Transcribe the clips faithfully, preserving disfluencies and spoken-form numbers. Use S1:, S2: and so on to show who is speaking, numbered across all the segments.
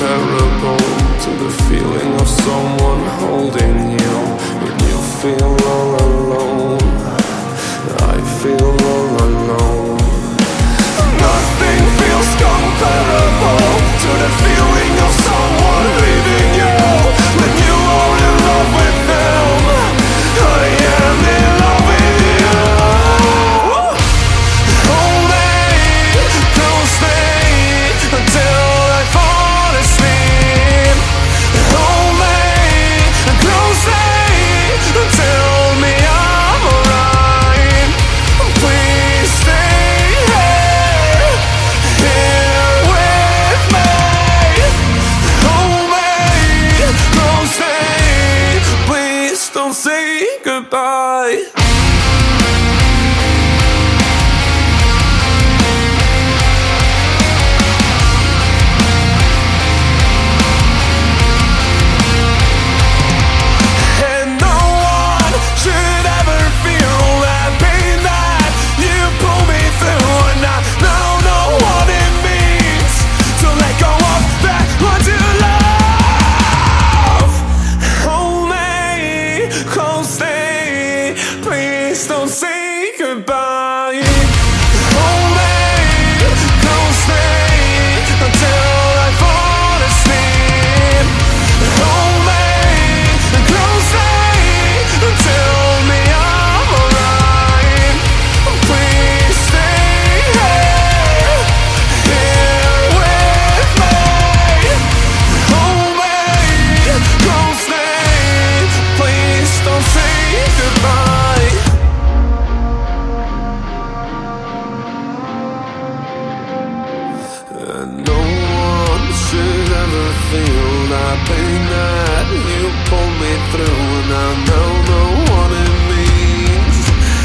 S1: comparable to the feeling of someone holding you when you feel all alone. I feel all alone. Nothing feels comparable to the feeling of someone leaving you when you are in love with them. I am in love with you. Hold me closely until I fall asleep. Hold me closely and tell me I'm alright. Please stay here, here with me. Hold me closely, please don't say goodbye. Please don't say goodbye. Hold me closely until I fall asleep. Hold me closely and tell me I'm alright. Please stay here, here with me. Hold me closely, please don't say goodbye. And no one should ever feel that pain that you pulled me through, and I now know what it means.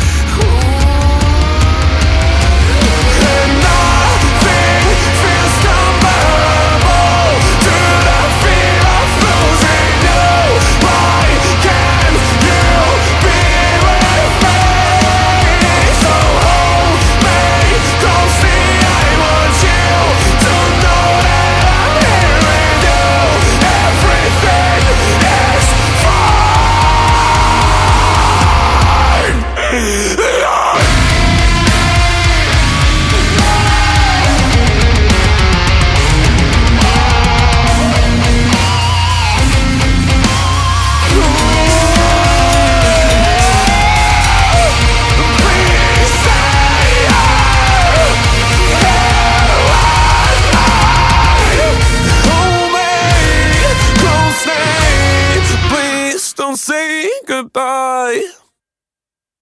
S1: Ooh. And nothing feels comparable to the fear of losing you. Why can't you be with me? So hold me closely, I want you to know that I'm here with you. Everything is fine. Please stay here, hold me closely, please don't say goodbye.